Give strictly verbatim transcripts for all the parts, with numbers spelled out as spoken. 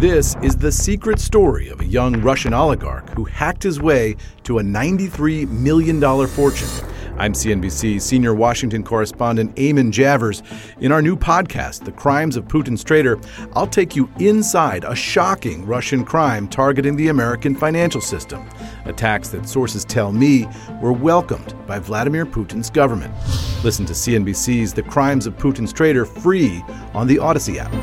This is the secret story of a young Russian oligarch who hacked his way to a ninety-three million dollars fortune. I'm C N B C senior Washington correspondent Eamon Javers. In our new podcast, The Crimes of Putin's Traitor, I'll take you inside a shocking Russian crime targeting the American financial system. Attacks that sources tell me were welcomed by Vladimir Putin's government. Listen to C N B C's The Crimes of Putin's Traitor free on the Odyssey app.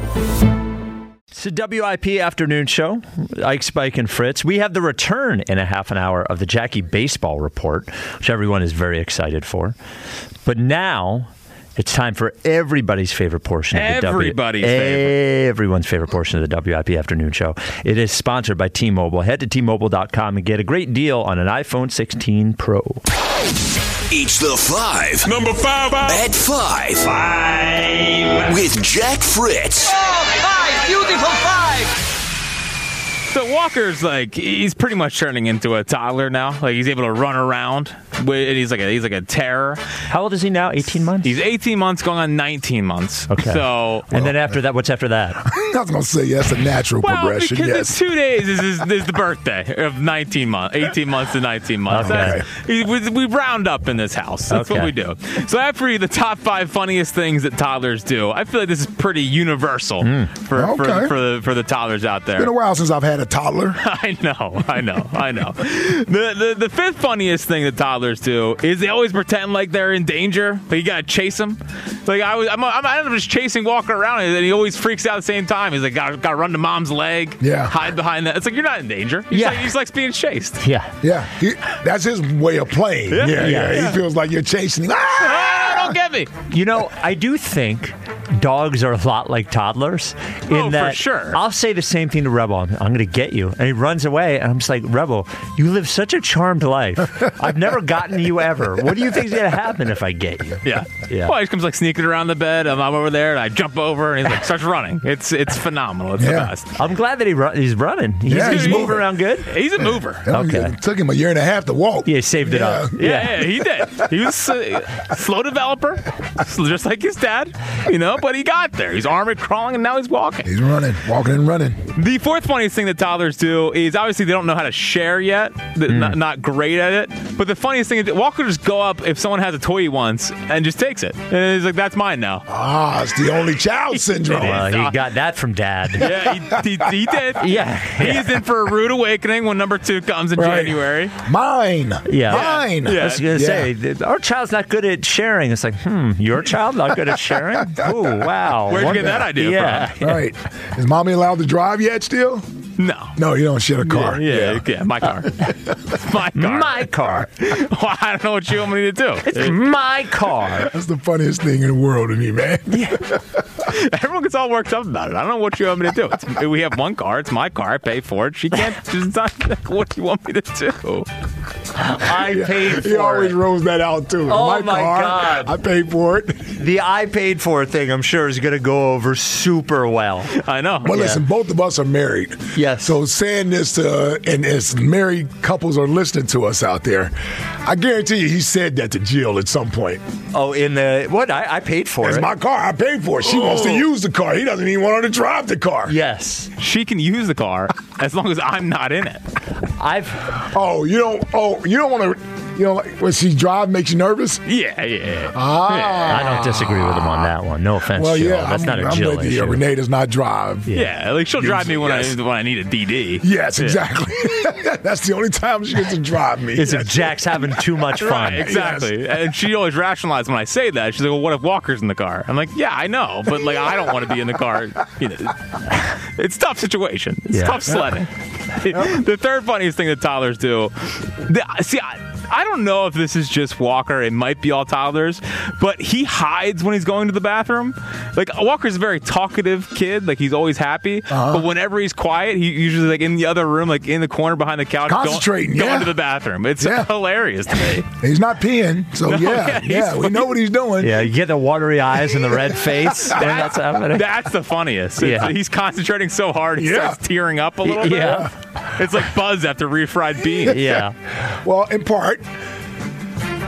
It's a W I P afternoon show. Ike, Spike, and Fritz. We have the return in a half an hour of the Jackie Baseball Report, which everyone is very excited for. But now it's time for everybody's favorite portion of the Everybody's w- favorite. Everyone's favorite portion of the W I P afternoon show. It is sponsored by T-Mobile. Head to T Mobile dot com and get a great deal on an iPhone sixteen Pro. Each the five. Number five. At five. Five. With Jack Fritz. Oh, five! Beautiful five! So Walker's like, he's pretty much turning into a toddler now. Like, he's able to run around. And he's like a, he's like a terror. How old is he now? eighteen months? He's eighteen months going on nineteen months. Okay. So, and then after that, what's after that? I was going to say, yes, a natural well, progression, because yes. it's two days is, is, is the birthday of nineteen months, eighteen months to nineteen months. Okay. That's- We, we round up in this house. That's Okay. what we do. So after the top five funniest things that toddlers do, I feel like this is pretty universal Mm. for, Okay. for, for, the, for the toddlers out there. It's been a while since I've had a toddler. I know, I know, I know. The, the the fifth funniest thing that toddlers do is they always pretend like they're in danger. Like you gotta chase them. Like I was, I'm, I'm, I'm just chasing Walker around, and he always freaks out at the same time. He's like, gotta, gotta run to mom's leg. Yeah. hide behind that. It's like you're not in danger. He's Yeah. like, he's like being chased. Yeah. Yeah, he, that's his way of playing. Yeah. Yeah, yeah. Yeah. He feels like you're chasing him. Ah! Ah, don't get me. You know, I do think dogs are a lot like toddlers. In Oh, for that sure. I'll say the same thing to Rebel. I'm, I'm going to get you. And he runs away. And I'm just like, Rebel, you live such a charmed life. I've never gotten you ever. What do you think is going to happen if I get you? Yeah. Yeah. Well, he just comes like sneaking around the bed. I'm, I'm over there, and I jump over, and he's like starts running. It's it's phenomenal. It's Yeah. the best. I'm glad that he run, he's running. He's, Yeah, he's he's moving moving. around good. He's a mover. Okay. It took him a year and a half to walk. Yeah, he saved it Yeah. up. Yeah, yeah, he did. He was uh, slow developer, just like his dad, you know, but he got there. He's armored crawling, and now he's walking. He's running, walking and running. The fourth funniest thing that toddlers do is obviously they don't know how to share yet. They're Mm. not, not great at it. But the funniest thing is Walker just go up if someone has a toy he wants and just takes it. And he's like, that's mine now. Ah, it's the only child syndrome. Well, he got that from Dad. Yeah, he, he, he did. Yeah. He's in for a rude awakening when number two comes in Right. January. Mine. Yeah. Mine. I was going to Yeah. say, th- our child's not good at sharing. It's like, hmm, your child not good at sharing? Oh, wow. Where'd you get that idea yeah. from? Right. Is mommy allowed to drive yet still? No. No, you don't share a car. Yeah, yeah, yeah, my car. my car. My car. Well, I don't know what you want me to do. It's my car. That's the funniest thing in the world to me, man. Everyone gets all worked up about it. I don't know what you want me to do. It's, we have one car. It's my car. I pay for it. She can't. It's not, what do you want me to do? I paid He for always it. rolls that out, too. Oh, my, my car, God. I paid for it. The I paid for it thing, I'm sure, is going to go over super well. I know. But listen, both of us are married. Yes. So saying this to, and as married couples are listening to us out there, I guarantee you he said that to Jill at some point. Oh, in the, what? I, I paid for It's it. my car. I paid for it. She wants to use the car. He doesn't even want her to drive the car. Yes. She can use the car as long as I'm not in it. I've, Oh, you don't. Oh, you don't want to. You know, like when she drive makes you nervous. Yeah, yeah. Ah. I don't disagree with him on that one. No offense, Well, Jill. yeah, That's I'm, not a I'm Jill with you. issue. Renee does not drive. Yeah, like she'll drive me when Yes. I when I need a D D. Yes, Yeah. exactly. That's the only time she gets to drive me. Is if Jack's having too much fun. Right, exactly. And she always rationalizes when I say that. She's like, well, what if Walker's in the car? I'm like, yeah, I know, but like I don't want to be in the car. You know, it's a tough situation. It's Yeah. tough sledding. The third funniest thing that toddlers do, the, see, I, I don't know if this is just Walker. It might be all toddlers, but he hides when he's going to the bathroom. Like Walker's a very talkative kid. Like he's always happy, Uh-huh. but whenever he's quiet, he usually like in the other room, like in the corner behind the couch, going- Concentrating, going yeah. to the bathroom. It's Yeah. hilarious to me. He's not peeing, so No, yeah, yeah, yeah, he's- we know what he's doing. Yeah, you get the watery eyes and the red face when that's happening. That's the funniest. It's- Yeah. He's concentrating so hard, he Yeah. starts tearing up a little bit. Yeah. It's like Buzz after refried beans. Yeah. Well, in part,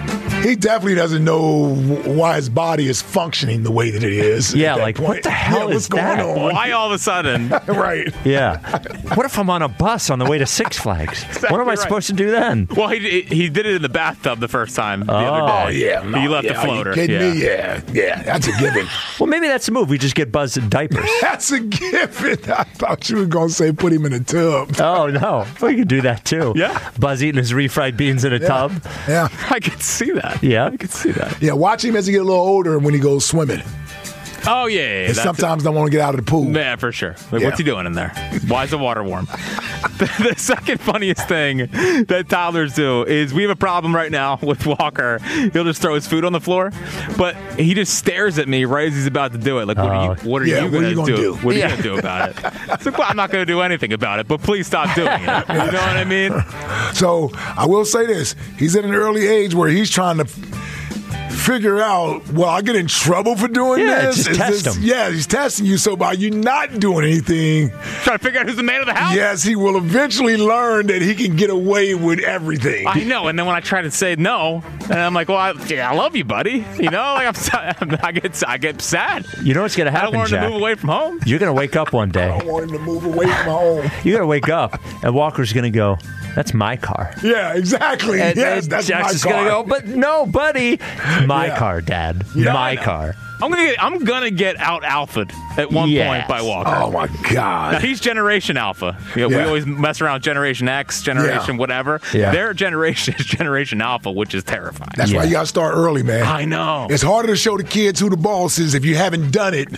he definitely doesn't know why his body is functioning the way that it is. Yeah, at that like, point. what the hell yeah, is what's going that? on? Why all of a sudden? Right. Yeah. What if I'm on a bus on the way to Six Flags? What am I right. supposed to do then? Well, he he did it in the bathtub the first time the Oh, other day. Yeah, no, he left yeah, the floater. Are you kidding yeah. me? Yeah, yeah, that's a given. Well, maybe that's the move. We just get Buzz in diapers. That's a given. I thought you were going to say put him in a tub. Oh, no. We can do that, too. Yeah. Buzz eating his refried beans in a Yeah. tub. Yeah. I could see that. Yeah. I could see that. Yeah, watch him as he get a little older when he goes swimming. Oh, yeah. yeah, yeah. And That's sometimes don't want to get out of the pool. it. Yeah, for sure. Like, Yeah. what's he doing in there? Why is the water warm? the, the second funniest thing that toddlers do is we have a problem right now with Walker. He'll just throw his food on the floor, but he just stares at me right as he's about to do it. Like, what are you, what are Yeah, you what are you going to gonna do? do? What are Yeah. you going to do about it? It's like, well, I'm not going to do anything about it, but please stop doing it. You know what I mean? So I will say this: he's at an early age where he's trying to figure out, well, I get in trouble for doing Yeah, this. just Is test this- him. Yeah, he's testing you. So by you not doing anything, Trying to figure out who's the man of the house. yes, he will eventually learn that he can get away with everything. I know, and then when I try to say no, and I'm like, "Well, I, yeah, I love you, buddy." You know, like I'm, si- I get, I get sad. You know what's going to I don't happen, want him Jack? to move away from home. You're going to wake up one I day. don't want him to move away from home. You're going to wake up, and Walker's going to go, that's my car. Yeah, exactly. And, yes, and that's Jack's my just car. going to go, but no, buddy. My Yeah. car, Dad. Yeah, my I know. car. I'm gonna get, I'm gonna get out alphaed at one Yes. point by Walker. Oh my Now, God. he's Generation Alpha. You know, We Yeah. always mess around with Generation X, Generation Yeah. whatever. Yeah. Their generation is Generation Alpha, which is terrifying. That's why Yeah. you got to start early, man. I know. It's harder to show the kids who the boss is if you haven't done it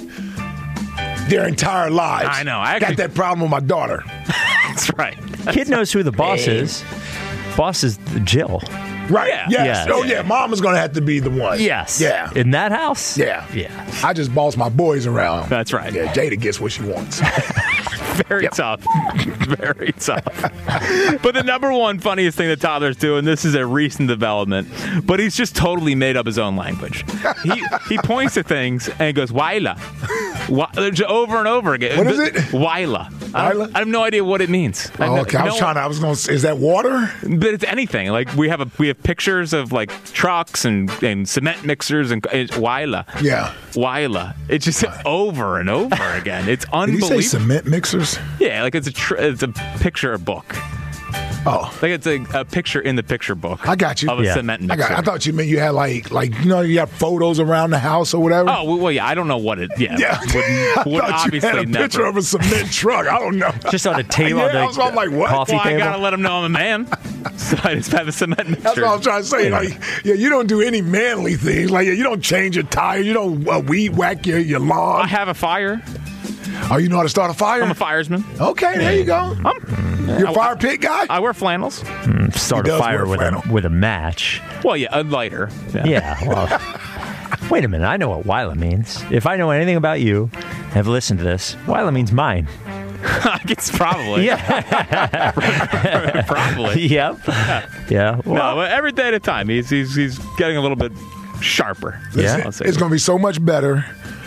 their entire lives. I know. I actually- got that problem with my daughter. That's right. Kid knows who the boss is. Boss is Jill. Right. Yeah. Yes. Yeah. Oh, yeah. Mama's going to have to be the one. Yes. Yeah. In that house? Yeah. Yeah. I just boss my boys around. That's right. Yeah, Jada gets what she wants. Very tough. Very tough. But the number one funniest thing that toddlers do, and this is a recent development, but he's just totally made up his own language. He he points to things and goes, Waila. Wa- over and over again. What is it? Waila. I, don't- Waila? I have no idea what it means. I Oh, know- okay. I was no- trying to, I was going to say, is that water? But it's anything. Like we have a we have pictures of like trucks and, and cement mixers and it's Waila. Yeah. Waila. It's just over and over again. It's Did he unbelievable. say cement mixers? Yeah, like it's a tr- it's a picture book. Oh. Like it's a, a picture in the picture book. I got you. Of a Yeah. cement I, mixer. got, I thought you meant you had like, like you know, you have photos around the house or whatever. Oh well, well, yeah. I don't know what it. Yeah, Yeah. would, would I thought you obviously had a never. picture of a cement truck. I don't know. Just on a table, Yeah, on the I was- I'm like, what? coffee well, I table. gotta let him know I'm a man. So I just have a cement mixture. That's what I was trying to say. Like, yeah, you don't do any manly things. Like, yeah, you don't change your tire. You don't uh, weed whack your, your I lawn. have a fire. Oh, you know how to start a fire? I'm a fireman. Okay, there you go. You're a fire pit guy? I wear flannels. Start He a does fire wear with a, flannel. with a match. Well, yeah, a lighter. Yeah. Yeah. Well, wait a minute. I know what Wyla means. If I know anything about you, have listened to this, Wyla means mine. I guess probably. Yeah. Probably. Yep. Yeah. No, Well, but every day at a time. He's he's he's getting a little bit sharper. Yeah. I'll say. It's going to be so much better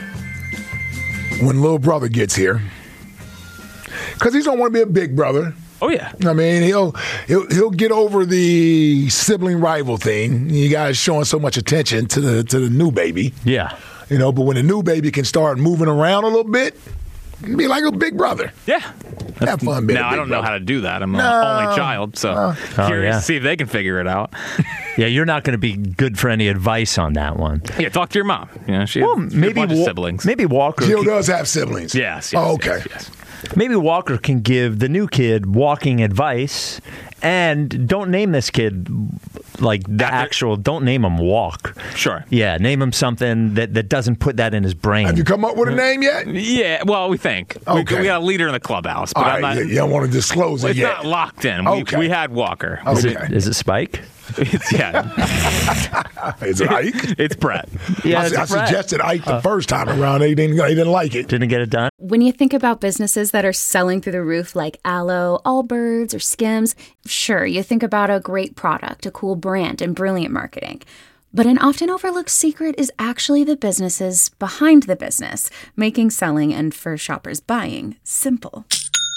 when little brother gets here. Because he's going to want to be a big brother. Oh yeah. I mean, he'll he'll he'll get over the sibling rival thing. You guys showing so much attention to the to the new baby, yeah. you know. But when the new baby can start moving around a little bit, be like a big brother. Yeah. Have fun being a Now I big don't know brother. how to do that. I'm an No. only child, so curious Oh, yeah. to see if they can figure it out. Yeah, you're not going to be good for any advice on that one. Yeah, talk to your mom. You know, she Well, has maybe a bunch of Wa- siblings. maybe Walker. Jill can- does have siblings. Yes. yes Oh, okay. Yes, yes. Maybe Walker can give the new kid walking advice, and don't name this kid like the After- actual. Don't name him Walk. Sure. Yeah, name him something that, that doesn't put that in his brain. Have you come up with a name yet? Yeah. Well, we think we, Okay. we got a leader in the clubhouse, but All I'm right, not. you, you don't want to disclose it It's yet. not locked in. We, Okay. we had Walker. Is Okay. it, is it Spike? It's, yeah. Is it Ike? It's Brett. Yeah, I, it's I a Brett. suggested Ike the first time around. He didn't, he didn't like it. Didn't get it done. When you think about businesses that are selling through the roof like Aloe, Allbirds, or Skims, sure, you think about a great product, a cool brand, and brilliant marketing. But an often overlooked secret is actually the businesses behind the business, making selling and for shoppers buying simple.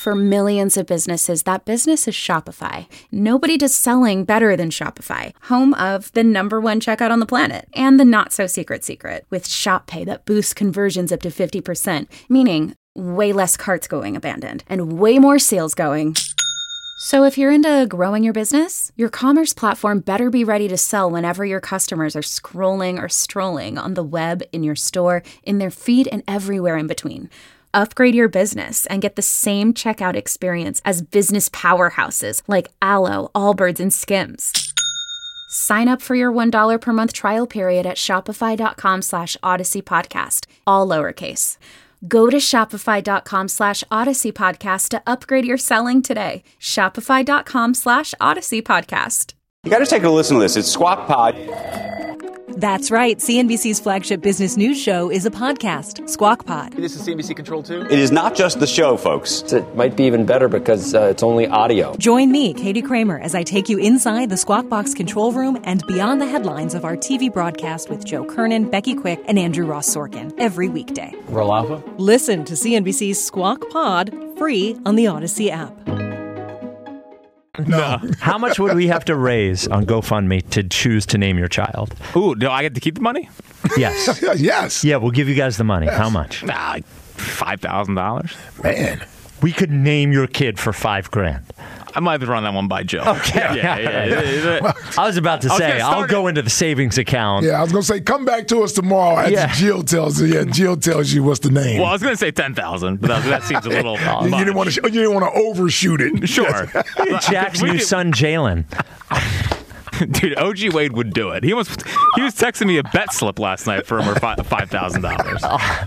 For millions of businesses, that business is Shopify. Nobody does selling better than Shopify, home of the number one checkout on the planet and the not-so-secret secret with Shop Pay that boosts conversions up to fifty percent, meaning way less carts going abandoned and way more sales going. So if you're into growing your business, your commerce platform better be ready to sell whenever your customers are scrolling or strolling on the web, in your store, in their feed, and everywhere in between. Upgrade your business and get the same checkout experience as business powerhouses like Alo, Allbirds, and Skims. Sign up for your one dollar per month trial period at shopify.com slash Odyssey Podcast, all lowercase. Go to shopify.com slash Odyssey Podcast to upgrade your selling today. Shopify.com slash Odyssey Podcast. You got to take a listen to this. It's Squawk Pod. That's right. C N B C's flagship business news show is a podcast, Squawk Pod. This is C N B C Control two? It is not just the show, folks. It might be even better because uh, it's only audio. Join me, Katie Kramer, as I take you inside the Squawk Box control room and beyond the headlines of our T V broadcast with Joe Kernan, Becky Quick, and Andrew Ross Sorkin every weekday. Roll Alpha? Listen to C N B C's Squawk Pod free on the Odyssey app. No. How much would we have to raise on GoFundMe to choose to name your child? Ooh, do I get to keep the money? Yes. Yes. Yeah, we'll give you guys the money. Yes. How much? Nah, like five thousand dollars. Man. We could name your kid for five grand. I might have to run that one by Joe. Okay. Yeah, yeah, yeah, yeah. I was about to I was say, gonna I'll start go it. into the savings account. Yeah, I was going to say, come back to us tomorrow after Yeah. Jill tells you. Yeah, Jill tells you what's the name. Well, I was going to say ten thousand, but that, that seems a little. you, you didn't want to. You didn't want to overshoot it. Sure. Jack's We new could- son, Jalen. Dude, O G Wade would do it. He almost he was texting me a bet slip last night for him for five thousand dollars.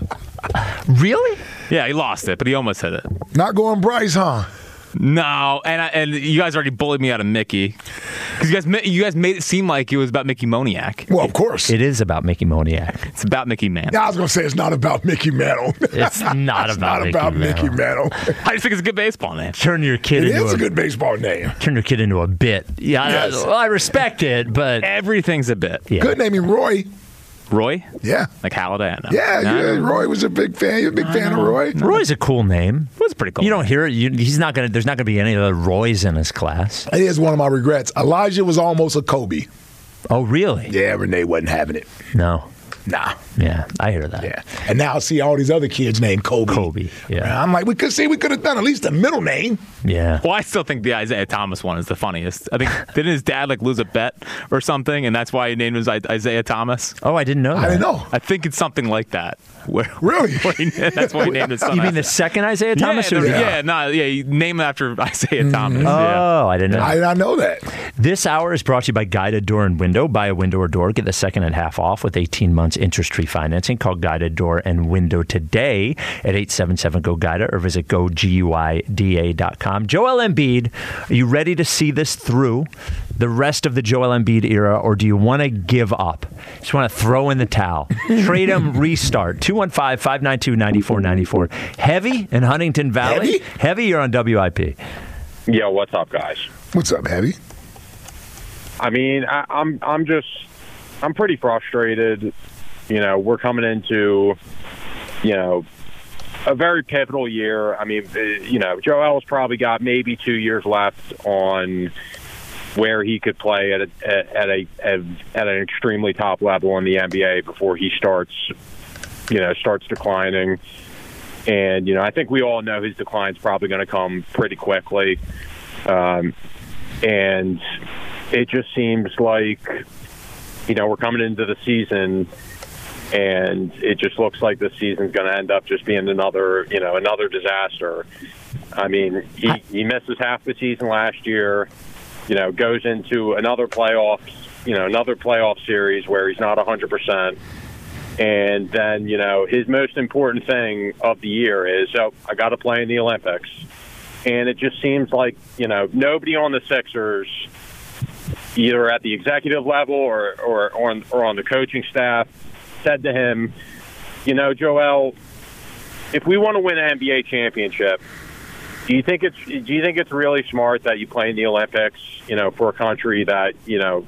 Really? Yeah, he lost it, but he almost hit it. Not going Bryce, huh? No, and I, and you guys already bullied me out of Mickey because you guys ma- you guys made it seem like it was about Mickey Moniak. Well, of course. It is about Mickey Moniak. It's about Mickey Mantle. Yeah, I was going to say it's not about Mickey Mantle. It's not it's about not Mickey about Mantle. Mickey Mantle. I just think it's a good baseball name. Turn your kid It into is a good baseball name. turn your kid into a bit. Yeah, Yes. I, well, I respect it, but Everything's a bit. yeah. Good name, Roy. Roy? Yeah. Like Halliday? No. Yeah, No, yeah. no. Roy was a big fan. You're a big fan of Roy. Roy's a cool name. It was pretty cool. You don't hear it. You, he's not gonna. There's not gonna be any other Roys in his class. It is one of my regrets. Elijah was almost a Kobe. Oh, really? Yeah, Renee wasn't having it. No. Nah. Yeah, I hear that. Yeah. And now I see all these other kids named Kobe. Kobe. Yeah. I'm like, we could see we could have done at least a middle name. Yeah. Well, I still think the Isaiah Thomas one is the funniest. I think didn't his dad like lose a bet or something, and that's why he named him Isaiah Thomas. Oh, I didn't know that. I didn't know. I think it's something like that. Where, Really? where he, that's why he named his son. You mean the after- second Isaiah Thomas? Yeah, or the- the- yeah, no, yeah, he named him after Isaiah Thomas. Yeah. Oh, I didn't know. I did not know that. This hour is brought to you by Guided Door and Window. Buy a window or door, get the second and half off with eighteen months interest-free financing. Call Guided Door and Window today at eight seven seven, G O, G U I D A or visit go guida dot com. Joel Embiid, are you ready to see this through the rest of the Joel Embiid era, or do you want to give up? Just want to throw in the towel. Trade him, restart. two one five, five nine two, nine four nine four. Heavy in Huntington Valley. Heavy? Heavy, you're on W I P. Yo, what's up, guys? What's up, Heavy? I mean, I, I'm I'm just I'm pretty frustrated. You know, we're coming into you know a very pivotal year. I mean, you know, Joel's probably got maybe two years left on where he could play at a, at a at, at an extremely top level in the N B A before he starts you know starts declining. And you know, I think we all know his decline's probably going to come pretty quickly. Um, and it just seems like, you know, we're coming into the season and it just looks like the season's going to end up just being another, you know, another disaster. I mean, he, he misses half the season last year, you know, goes into another playoffs, you know, another playoff series where he's not one hundred percent. And then, you know, his most important thing of the year is, oh, I got to play in the Olympics. And it just seems like, you know, nobody on the Sixers, either at the executive level or, or, or, on, or on the coaching staff, said to him, you know, Joel, if we want to win an N B A championship, do you think it's do you think it's really smart that you play in the Olympics, you know, for a country that, you know,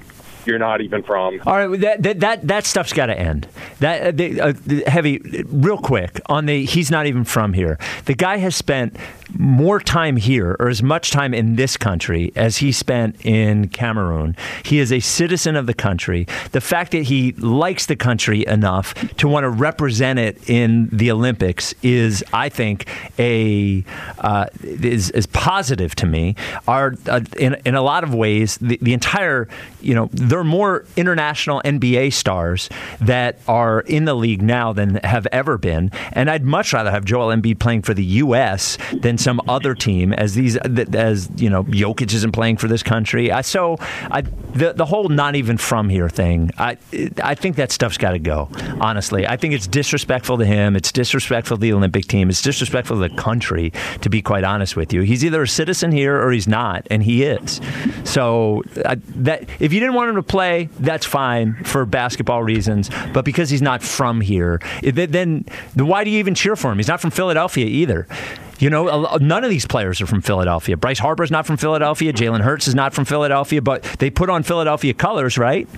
you're not even from. All right, that that that, that stuff's got to end. That they, uh, heavy, real quick on the he's not even from here. The guy has spent more time here, or as much time in this country as he spent in Cameroon. He is a citizen of the country. The fact that he likes the country enough to want to represent it in the Olympics is, I think, a uh, is is positive to me. Are uh, in in a lot of ways the, the entire you know there are more international N B A stars that are in the league now than have ever been, and I'd much rather have Joel Embiid playing for the U S than some other team, as these as you know Jokic isn't playing for this country. I, so I, the the whole not even from here thing, I I think that stuff's got to go. Honestly, I think it's disrespectful to him. It's disrespectful to the Olympic team. It's disrespectful to the country. To be quite honest with you, he's either a citizen here or he's not, and he is. So I, that if you didn't want him to play, that's fine for basketball reasons. But because he's not from here, then, then why do you even cheer for him? He's not from Philadelphia either. You know, none of these players are from Philadelphia. Bryce Harper's not from Philadelphia. Jalen Hurts is not from Philadelphia. But they put on Philadelphia colors, right?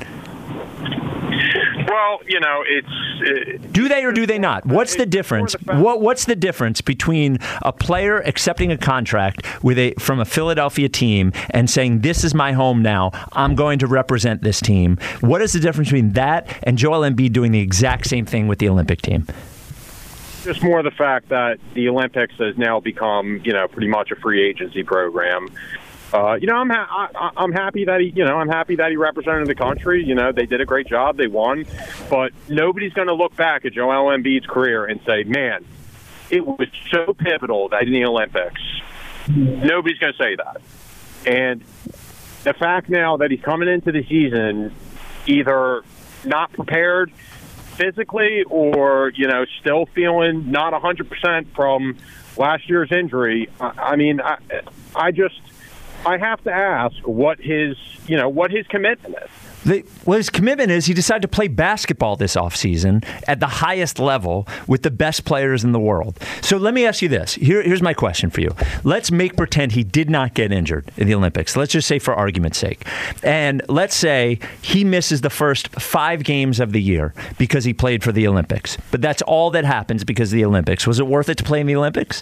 Well, you know, it's... It, do they or do they not? What's the difference? What What's the difference between a player accepting a contract with a from a Philadelphia team and saying, this is my home now, I'm going to represent this team? What is the difference between that and Joel Embiid doing the exact same thing with the Olympic team? Just more the fact that the Olympics has now become, you know, pretty much a free agency program. Uh, you know, I'm ha- I, I'm happy that he, you know, I'm happy that he represented the country. You know, they did a great job, they won, but nobody's going to look back at Joel Embiid's career and say, "Man, it was so pivotal that in the Olympics." Nobody's going to say that. And the fact now that he's coming into the season either not prepared physically or, you know, still feeling not one hundred percent from last year's injury, I, I mean, I, I just. I have to ask what his, you know, what his commitment is. The, well, his commitment is he decided to play basketball this offseason at the highest level with the best players in the world. So let me ask you this. Here, here's my question for you. Let's make pretend he did not get injured in the Olympics. Let's just say for argument's sake. And let's say he misses the first five games of the year because he played for the Olympics. But that's all that happens because of the Olympics. Was it worth it to play in the Olympics?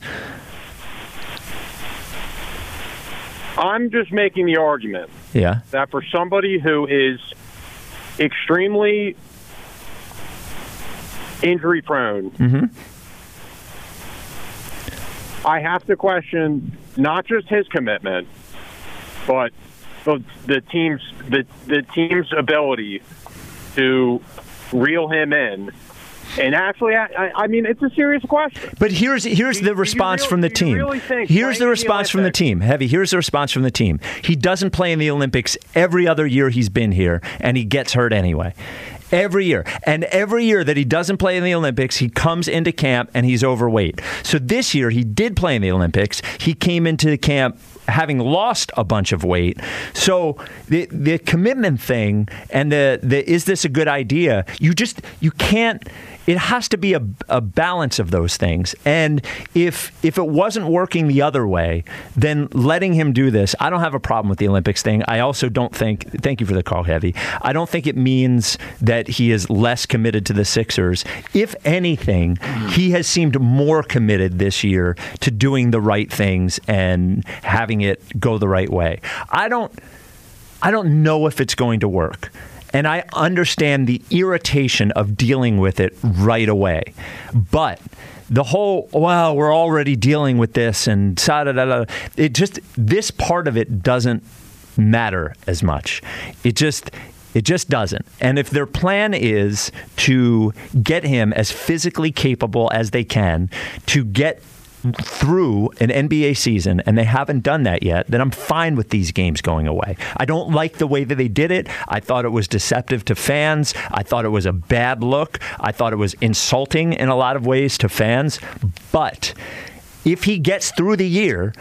I'm just making the argument yeah. that for somebody who is extremely injury prone, mm-hmm. I have to question not just his commitment, but the, the team's the, the team's ability to reel him in. And actually, I, I mean, it's a serious question. But here's here's do, the response really, from the team. Really here's the response the from the team. Heavy, here's the response from the team. He doesn't play in the Olympics every other year he's been here, and he gets hurt anyway. Every year. And every year that he doesn't play in the Olympics, he comes into camp and he's overweight. So this year, he did play in the Olympics. He came into the camp having lost a bunch of weight. So the the commitment thing and the, the is this a good idea, you just, you can't, it has to be a, a balance of those things. And if if it wasn't working the other way, then letting him do this, I don't have a problem with the Olympics thing. I also don't think, thank you for the call, Heavy, I don't think it means that he is less committed to the Sixers. If anything, he has seemed more committed this year to doing the right things and having it go the right way. I don't I don't know if it's going to work. And I understand the irritation of dealing with it right away. But the whole, well, we're already dealing with this and da da da da, it just, this part of it doesn't matter as much. It just It just doesn't. And if their plan is to get him as physically capable as they can to get through an N B A season, and they haven't done that yet, then I'm fine with these games going away. I don't like the way that they did it. I thought it was deceptive to fans. I thought it was a bad look. I thought it was insulting in a lot of ways to fans. But if he gets through the year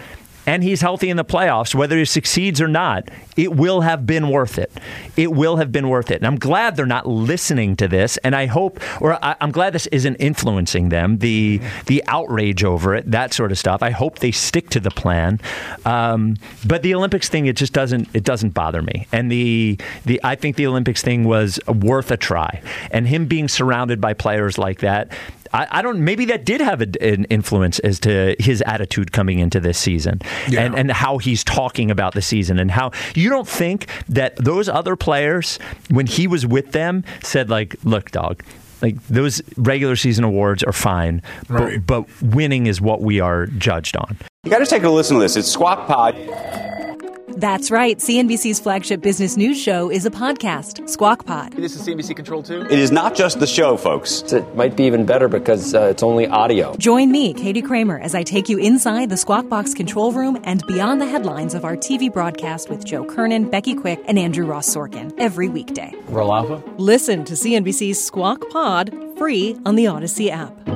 and he's healthy in the playoffs, whether he succeeds or not, it will have been worth it. It will have been worth it. And I'm glad they're not listening to this. And I hope, or I, I'm glad this isn't influencing them, the the outrage over it, that sort of stuff. I hope they stick to the plan. Um, but the Olympics thing, it just doesn't, it doesn't bother me. And the, the, I think the Olympics thing was worth a try. And him being surrounded by players like that, I, I don't. Maybe that did have a, an influence as to his attitude coming into this season, yeah. and and how he's talking about the season, and how you don't think that those other players, when he was with them, said like, "Look, dog, like those regular season awards are fine, right. but, but winning is what we are judged on." You got to take a listen to this. It's Squawk Pod. That's right. C N B C's flagship business news show is a podcast, Squawk Pod. This is C N B C Control too? It is not just the show, folks. It might be even better because uh, it's only audio. Join me, Katie Kramer, as I take you inside the Squawk Box control room and beyond the headlines of our T V broadcast with Joe Kernan, Becky Quick, and Andrew Ross Sorkin every weekday. Roll Alpha? Listen to C N B C's Squawk Pod free on the Odyssey app.